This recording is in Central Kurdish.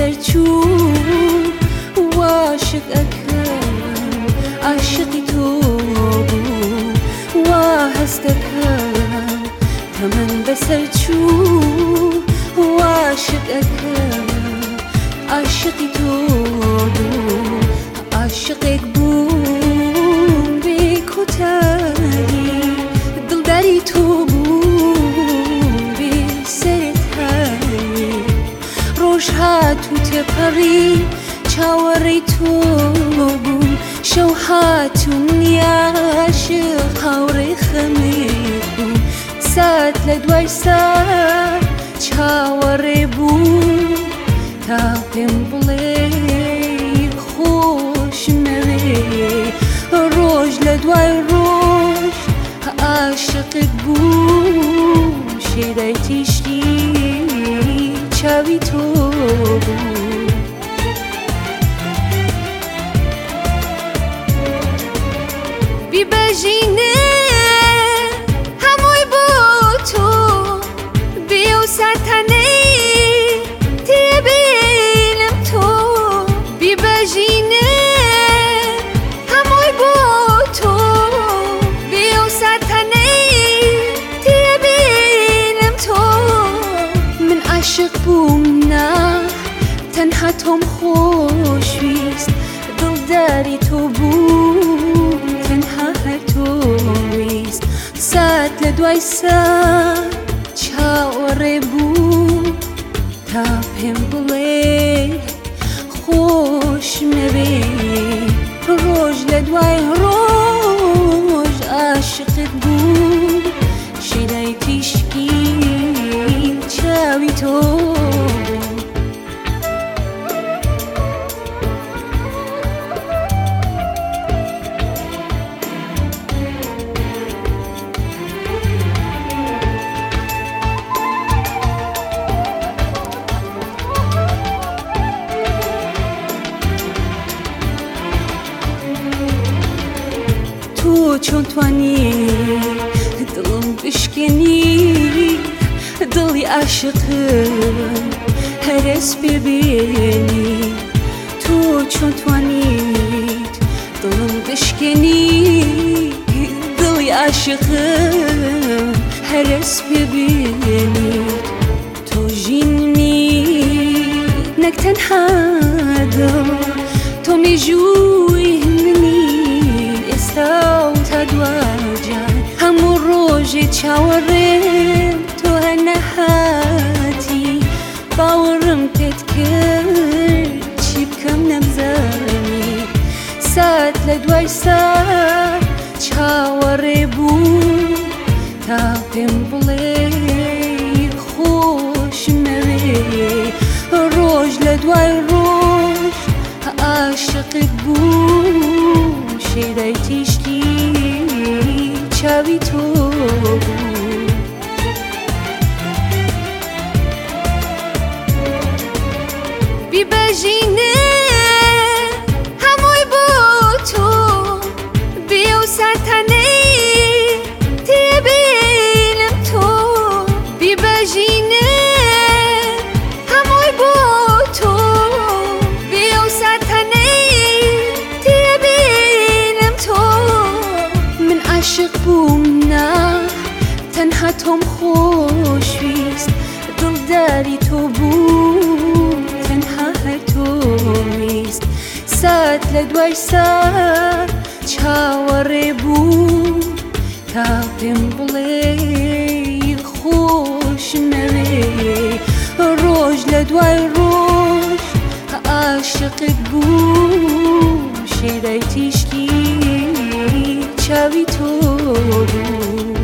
بەسەرچوو واشق ئەکەم عاشقی تۆ بوو وا هەست دەکەم تەمەن بەسەرچوو واشق ئەکەم عاشقی تۆ بوو عاشقێک بوو بێ کۆتایی دڵداری تۆ هاتو تێپەڕی چاوەڕێی تۆ بووم شەو هاتوونی عاشق هاوڕێی خەمێک بووم سات لە دوای سات چاوەڕێ بووم تا پێم بڵێ خۆشمەوێ ڕۆژ لە دوای ڕۆژ عاشقت بووم شێدای تیشکی چاوی تۆ بیبەژینێ هەمووی بۆ تۆ بێ و ساتانەی تێبێنم تۆ بیبەژینێ هەمووی بۆ تۆ بێ و ساتانەی تێبێنم تۆ من عاشق بووم نا تەنها تۆم خۆشویست دڵداری تۆ بوو تەنها هەر تۆ ویست سات لە دوای سات چاوەڕێ بوو تا پێم بڵێ خۆشمەوێ ڕۆژ لە دوای ڕۆژ عاشقت بوو شێدای تیشکی چاوی تۆ تۆ چۆن توانی دڵم بشکێنی دڵی عاشقم هەرس ببێنی تۆ چۆن توانیت دڵم بشکێنی دڵی عاشقم هەرس ببێنیت تۆ ژینی نەک تەنها دڵ تۆ مێژووی منی ئێستا و تا دوجار هەموو ڕۆژێ چاوەڕێم تۆ هەر نەهاتی باوەڕم پێت کرد چی بکەم نەمزانی سات لە دوای سات چاوەڕێ بوو تا پێم بڵێ خۆشمەوێ ڕۆژ لە دوای ڕۆژ عاشقت بوو شێدای تیشکی چاوی تۆ بوو بیبەژینێ هەمووی بۆ تۆ بێ و ساتانەی تێبێنم تۆ بیبەژینێ هەمووی بۆ تۆ بێ و ساتانەی تێبێنم تۆ من عاشق بووم نا تەنها تۆم خۆشویست دڵداری تۆ بوو تەنها هەر تۆ ویست سات لە دوای سات چاوەڕێ بوو تا پێم بڵێ خۆشمەوێ ڕۆژ لە دوای ڕۆژ عاشقت بوو شێدای تیشکی چاوی تۆ بوو